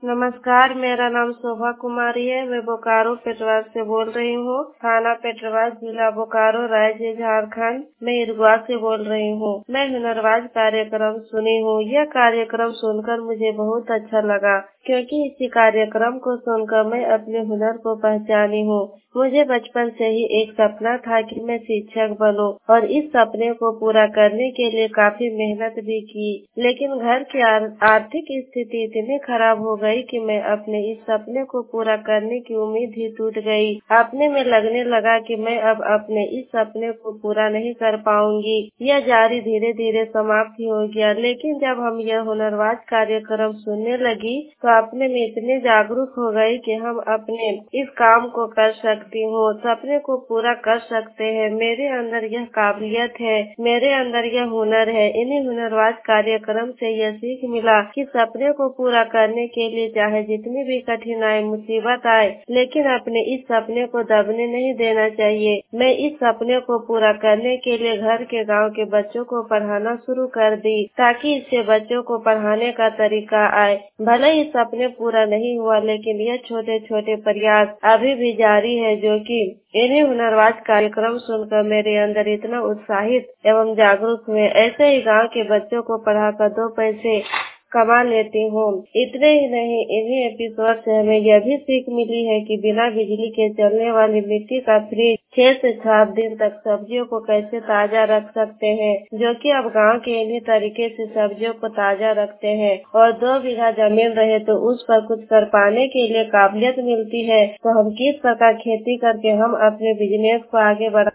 नमस्कार, मेरा नाम शोभा कुमारी है। मैं बोकारो पेटवा से बोल रही हूँ। थाना पेटवा, जिला बोकारो, राज्य झारखंड। मैं इरगुआ से बोल रही हूँ। मैं हुनरबाज कार्यक्रम सुनी हूँ। यह कार्यक्रम सुनकर मुझे बहुत अच्छा लगा, क्योंकि इसी कार्यक्रम को सुनकर मैं अपने हुनर को पहचानी हूँ। मुझे बचपन से ही एक सपना था कि मैं शिक्षक बनूं, और इस सपने को पूरा करने के लिए काफी मेहनत भी की, लेकिन घर की आर्थिक स्थिति इतनी खराब हो गई कि मैं अपने इस सपने को पूरा करने की उम्मीद ही टूट गई। अपने में लगने लगा कि मैं अब अपने इस सपने को पूरा नहीं कर पाऊंगी। यह जारी धीरे धीरे समाप्त ही हो गया। लेकिन जब हम यह हुनरबाज कार्यक्रम सुनने लगी तो अपने में इतने जागरूक हो गई कि हम अपने इस काम को कर सकती हूँ, सपने को पूरा कर सकते हैं। मेरे अंदर यह काबिलियत है, मेरे अंदर यह हुनर है। इन्हीं हुनरबाज कार्यक्रम से यह सीख मिला कि सपने को पूरा करने के लिए चाहे जितनी भी कठिनाई मुसीबत आए, लेकिन अपने इस सपने को दबने नहीं देना चाहिए। मैं इस सपने को पूरा करने के लिए घर के गांव के बच्चों को पढ़ाना शुरू कर दी, ताकि इससे बच्चों को पढ़ाने का तरीका आए। भले ही सपने पूरा नहीं हुआ, लेकिन यह छोटे छोटे प्रयास अभी भी जारी है, जो कि इन्हीं हुनरबाज कार्यक्रम सुनकर मेरे अंदर इतना उत्साहित एवं जागरूक हुए। ऐसे ही गांव के बच्चों को पढ़ाकर 2 पैसे कमा लेती हूँ। इतने ही नहीं, इन्हीं एपिसोड से हमें यह भी सीख मिली है कि बिना बिजली के चलने वाली मिट्टी का फ्रिज 6 से 7 दिन तक सब्जियों को कैसे ताजा रख सकते हैं, जो कि अब गांव के इन्हीं तरीके से सब्जियों को ताजा रखते हैं। और 2 बीघा जमीन रहे तो उस पर कुछ कर पाने के लिए काबिलियत मिलती है, तो हम किस प्रकार खेती करके हम अपने बिजनेस को आगे बढ़ा